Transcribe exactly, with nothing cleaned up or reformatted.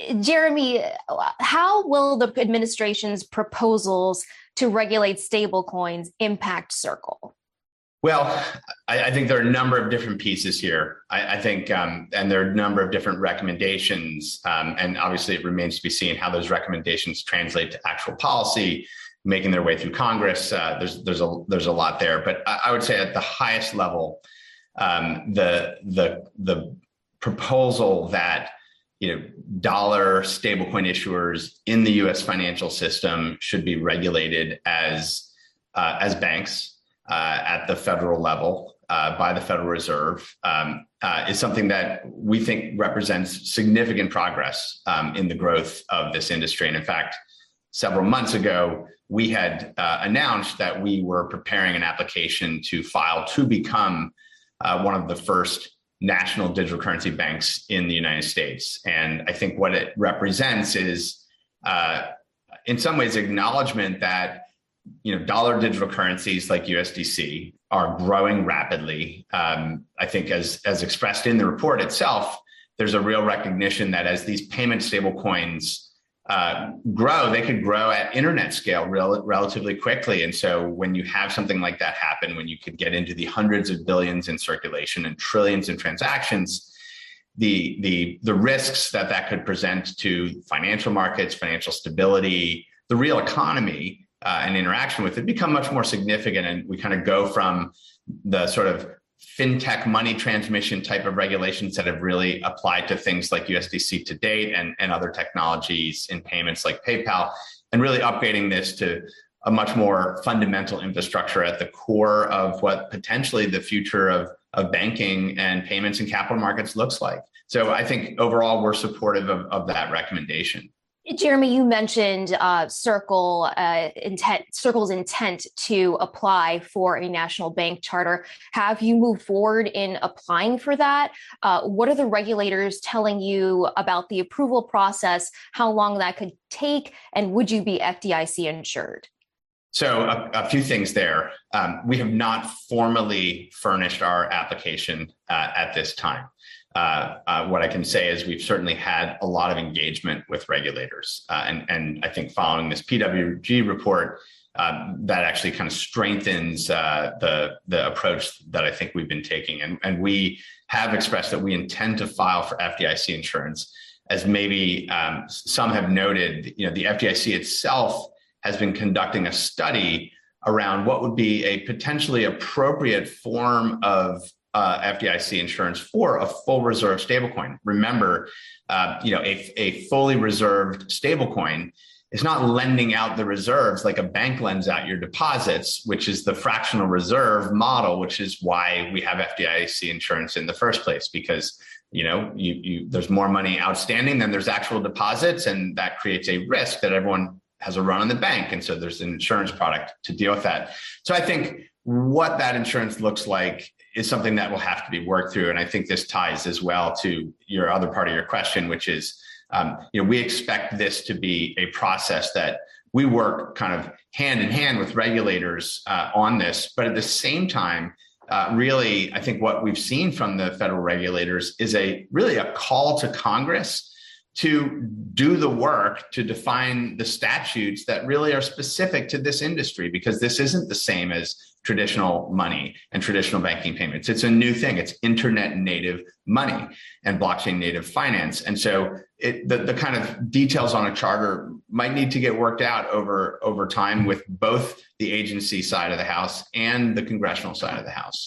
Jeremy, how will the administration's proposals to regulate stablecoins impact Circle? Well, I, I think there are a number of different pieces here. I, I think, um, and there are a number of different recommendations, um, and obviously it remains to be seen how those recommendations translate to actual policy, making their way through Congress. Uh, there's there's a there's a lot there, but I, I would say at the highest level, um, the the the proposal that you know dollar stablecoin issuers in the U S financial system should be regulated as uh, as banks. Uh, at the federal level uh, by the Federal Reserve um, uh, is something that we think represents significant progress um, in the growth of this industry. And in fact, several months ago, we had uh, announced that we were preparing an application to file to become uh, one of the first national digital currency banks in the United States. And I think what it represents is, uh, in some ways, acknowledgement that you know, dollar digital currencies like U S D C are growing rapidly. Um, I think as, as expressed in the report itself, there's a real recognition that as these payment stablecoins uh, grow, they could grow at internet scale rel- relatively quickly. And so when you have something like that happen, when you could get into the hundreds of billions in circulation and trillions in transactions, the, the, the risks that that could present to financial markets, financial stability, the real economy, Uh, and interaction with it become much more significant. And we kind of go from the sort of fintech money transmission type of regulations that have really applied to things like U S D C to date and, and other technologies in payments like PayPal, and really upgrading this to a much more fundamental infrastructure at the core of what potentially the future of, of banking and payments and capital markets looks like. So I think overall, we're supportive of, of that recommendation. Jeremy, you mentioned uh, Circle uh, intent, Circle's intent to apply for a national bank charter. Have you moved forward in applying for that? Uh, what are the regulators telling you about the approval process, how long that could take, and would you be F D I C insured? So a, a few things there. Um, we have not formally furnished our application uh, at this time. Uh, uh, what I can say is we've certainly had a lot of engagement with regulators. Uh, and, and I think following this P W G report, um, that actually kind of strengthens uh, the, the approach that I think we've been taking. And, and we have expressed that we intend to file for F D I C insurance. As maybe um, some have noted, you know, the F D I C itself has been conducting a study around what would be a potentially appropriate form of Uh, F D I C insurance for a full reserve stablecoin. Remember, uh, you know, a, a fully reserved stablecoin is not lending out the reserves like a bank lends out your deposits, which is the fractional reserve model, which is why we have F D I C insurance in the first place, because you know, you, you there's more money outstanding than there's actual deposits, and that creates a risk that everyone has a run on the bank, and so there's an insurance product to deal with that. So I think what that insurance looks like is something that will have to be worked through. And I think this ties as well to your other part of your question, which is, um, you know, we expect this to be a process that we work kind of hand in hand with regulators uh, on this. But at the same time, uh, really, I think what we've seen from the federal regulators is a really a call to Congress to do the work to define the statutes that really are specific to this industry, because this isn't the same as traditional money and traditional banking payments. It's a new thing. It's internet native money and blockchain native finance. And so it, the, the kind of details on a charter might need to get worked out over, over time with both the agency side of the house and the congressional side of the house.